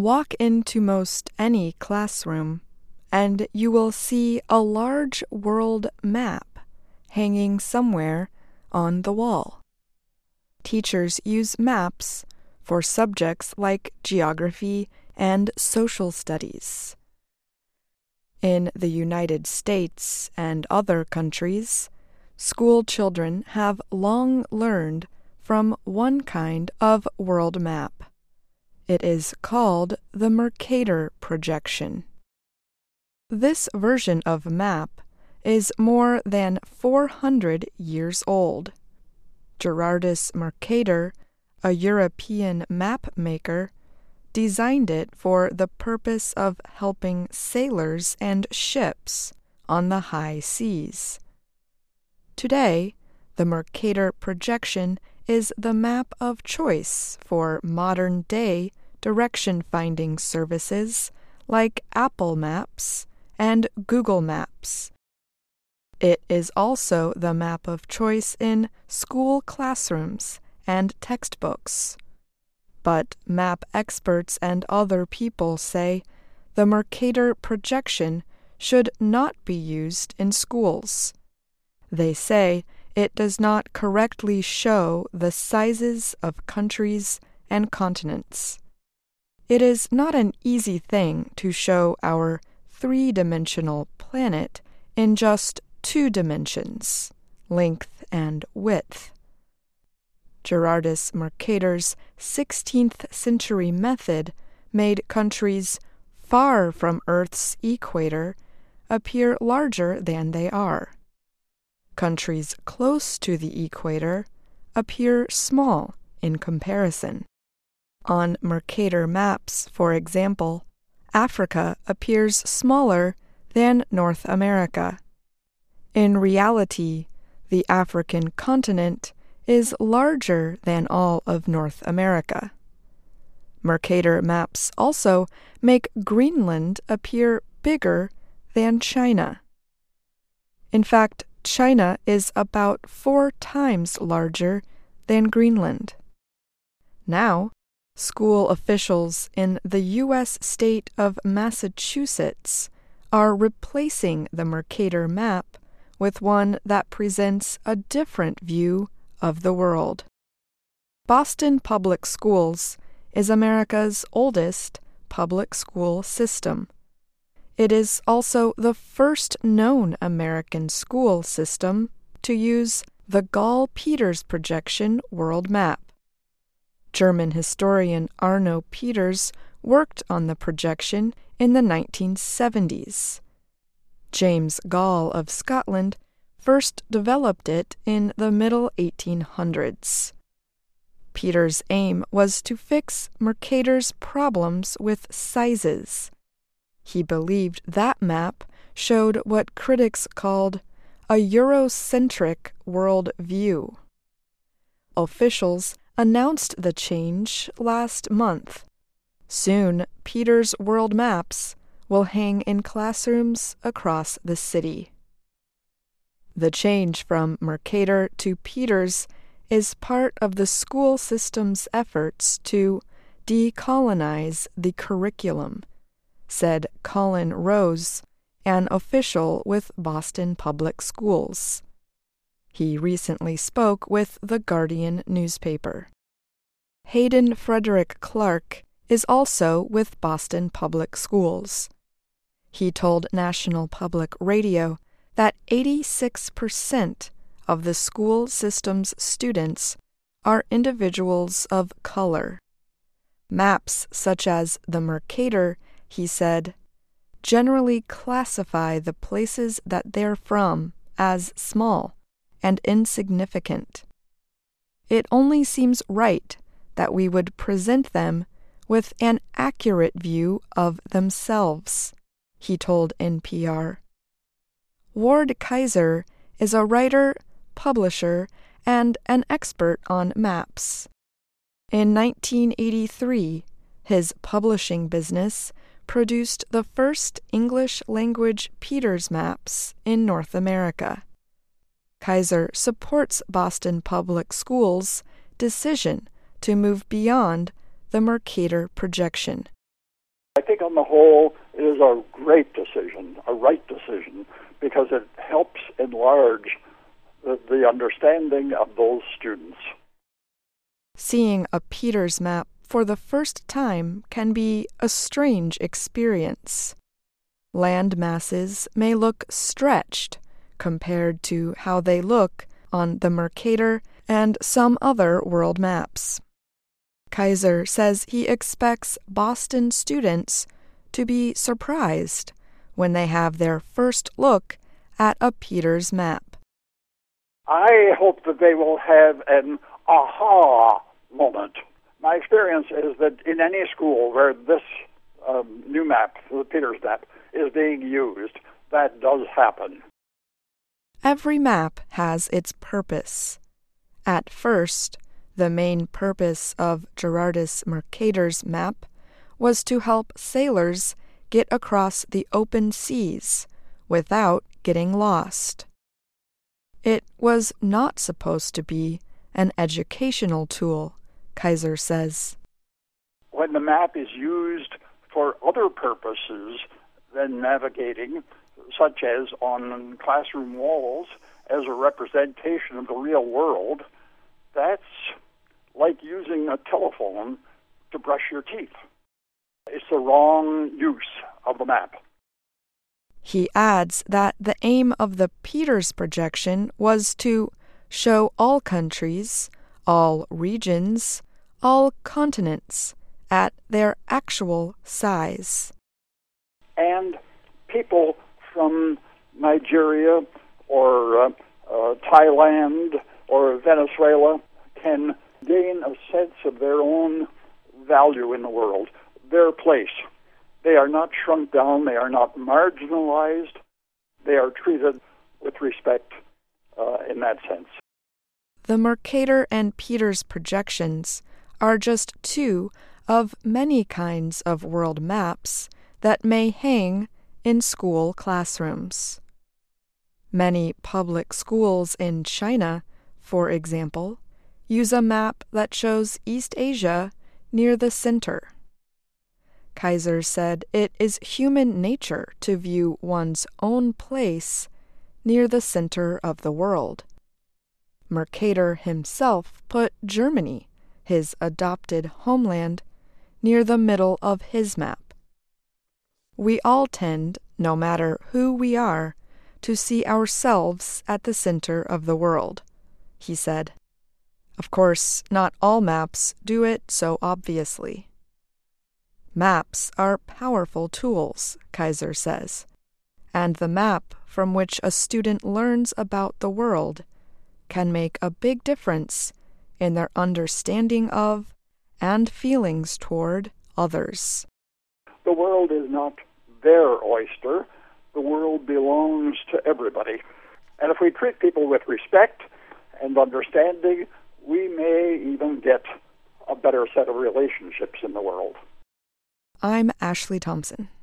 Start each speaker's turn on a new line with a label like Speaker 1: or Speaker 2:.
Speaker 1: Walk into most any classroom, and you will see a large world map hanging somewhere on the wall. Teachers use maps for subjects like geography and social studies. In the United States and other countries, school children have long learned from one kind of world map. It is called the Mercator projection. This version of map is more than 400 years old. Gerardus Mercator, a European map maker, designed it for the purpose of helping sailors and ships on the high seas. Today, the Mercator projection is the map of choice for modern-day direction-finding services like Apple Maps and Google Maps. It is also the map of choice in school classrooms and textbooks. But map experts and other people say the Mercator projection should not be used in schools. They say it does not correctly show the sizes of countries and continents. It is not an easy thing to show our three-dimensional planet in just 2 dimensions, length and width. Gerardus Mercator's 16th century method made countries far from Earth's equator appear larger than they are. Countries close to the equator appear small in comparison. On Mercator maps, for example, Africa appears smaller than North America. In reality, the African continent is larger than all of North America. Mercator maps also make Greenland appear bigger than China. In fact, China is about 4 times larger than Greenland. Now, school officials in the U.S. state of Massachusetts are replacing the Mercator map with one that presents a different view of the world. Boston Public Schools is America's oldest public school system. It is also the first known American school system to use the Gall-Peters projection world map. German historian Arno Peters worked on the projection in the 1970s. James Gall of Scotland first developed it in the middle 1800s. Peters' aim was to fix Mercator's problems with sizes. He believed that map showed what critics called a Eurocentric world view. Officials announced the change last month. Soon, Peters' world maps will hang in classrooms across the city. The change from Mercator to Peters is part of the school system's efforts to decolonize the curriculum, said Colin Rose, an official with Boston Public Schools. He recently spoke with the Guardian newspaper. Hayden Frederick Clark is also with Boston Public Schools. He told National Public Radio that 86% of the school system's students are individuals of color. Maps such as the Mercator, he said, generally classify the places that they're from as small and insignificant. It only seems right that we would present them with an accurate view of themselves, he told NPR. Ward Kaiser is a writer, publisher, and an expert on maps. In 1983, his publishing business produced the first English-language Peters maps in North America. Kaiser supports Boston Public Schools' decision to move beyond the Mercator projection.
Speaker 2: I think on the whole, it is a great decision, a right decision, because it helps enlarge the understanding of those students.
Speaker 1: Seeing a Peters map for the first time can be a strange experience. Land masses may look stretched compared to how they look on the Mercator and some other world maps. Kaiser says he expects Boston students to be surprised when they have their first look at a Peters map.
Speaker 2: I hope that they will have an aha moment. My experience is that in any school where this new map, the Peters map, is being used, that does happen.
Speaker 1: Every map has its purpose. At first, the main purpose of Gerardus Mercator's map was to help sailors get across the open seas without getting lost. It was not supposed to be an educational tool, Kaiser says.
Speaker 2: When the map is used for other purposes than navigating, such as on classroom walls as a representation of the real world, that's like using a telephone to brush your teeth. It's the wrong use of the map.
Speaker 1: He adds that the aim of the Peters projection was to show all countries, all regions, all continents at their actual size.
Speaker 2: And people from Nigeria or Thailand or Venezuela can gain a sense of their own value in the world, their place. They are not shrunk down, they are not marginalized, they are treated with respect in that sense.
Speaker 1: The Mercator and Peters projections are just two of many kinds of world maps that may hang in school classrooms. Many public schools in China, for example, use a map that shows East Asia near the center. Kaiser said it is human nature to view one's own place near the center of the world. Mercator himself put Germany, his adopted homeland, near the middle of his map. We all tend, no matter who we are, to see ourselves at the center of the world, he said. Of course, not all maps do it so obviously. Maps are powerful tools, Kaiser says, and the map from which a student learns about the world can make a big difference in their understanding of and feelings toward others.
Speaker 2: The world is not their oyster. The world belongs to everybody. And if we treat people with respect and understanding, we may even get a better set of relationships in the world.
Speaker 1: I'm Ashley Thompson.